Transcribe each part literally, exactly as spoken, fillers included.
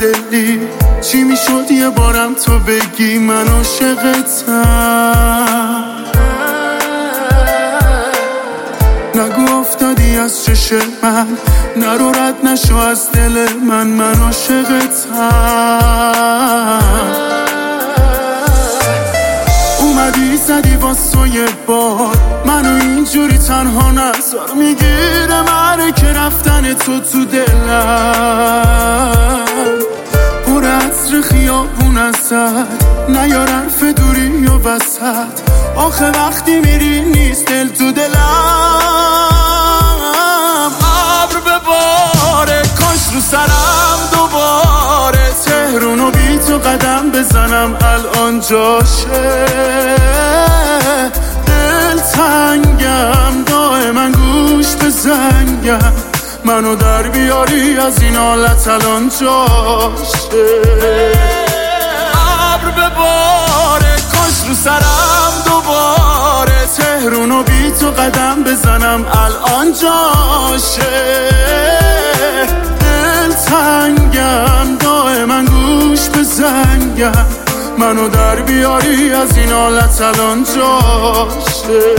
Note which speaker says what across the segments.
Speaker 1: دلی چی میشد یه بارم تو بگی من عاشقتم. نگو افتادی از چش من، نرو رد نشو از دل من، من عاشقتم. اومدی زدی واسه یه بار منو اینجوری تنها نذار، میگیره من که رفتن تو تو دلم. پر عطر خیابون ازت نیار حرف دوری و وسط، آخه وقتی میری نیست دل تو دلم. ابر بباره کاش رو سرم دوباره تهرونو بی تو قدم بزنم الان جاشه. دل تنگم دائما گوش به زنگم، منو در بیاری از این حالت الان جاشه. ابر بباره کاش رو سرم دوباره تهرونو بی تو قدم بزنم الان جاشه. دل تنگم دائما گوش به زنگم، منو در بیاری از این حالت الان جاشه.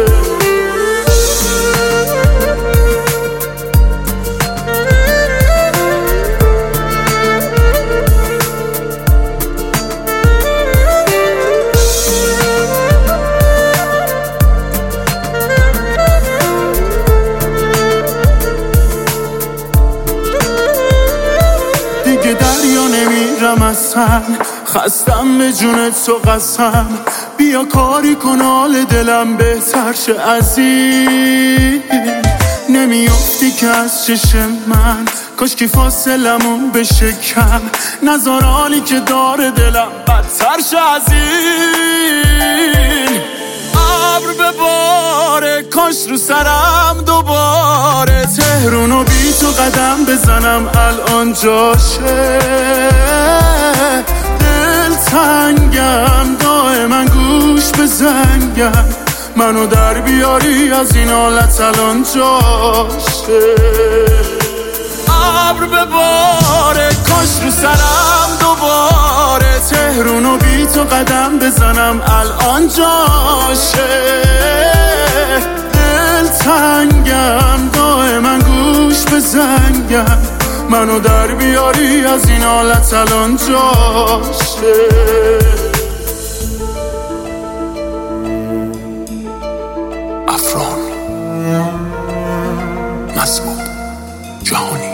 Speaker 1: دیگه دریا نمیرم اصلا، خستم به جون تو قسم. بیا کاری کن حال دلم بهتر شه از این. نمیافتی که از چشم من، کاش که فاصلمون بشه کم. نذار حالی که داره دلم بدتر شه از این. ابر بباره کاش رو سرم دوباره تهرونو بی تو قدم بزنم الان جاشه. دل تنگم دائما گوش به زنگم، منو در بیاری از این حالت الان جاشه. ابر بباره کاش رو سرم دوباره تهرونو بی تو قدم بزنم الان جاشه. دل تنگم دائما گوش به زنگم، منو در بیاری از این حالت الان جاشه.
Speaker 2: افران مسعود جهانی.